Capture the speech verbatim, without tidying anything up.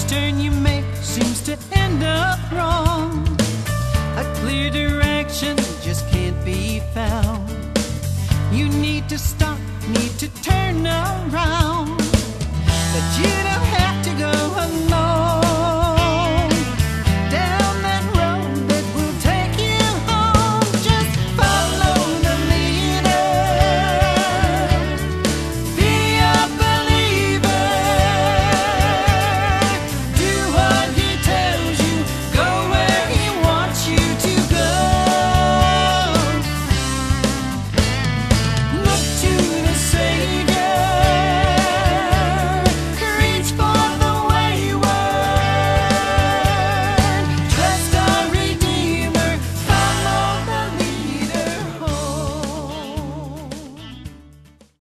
Each turn you make seems to end up wrong. A clear direction just can't be found. You need to stop, need to turn around, but you don't have to go alone.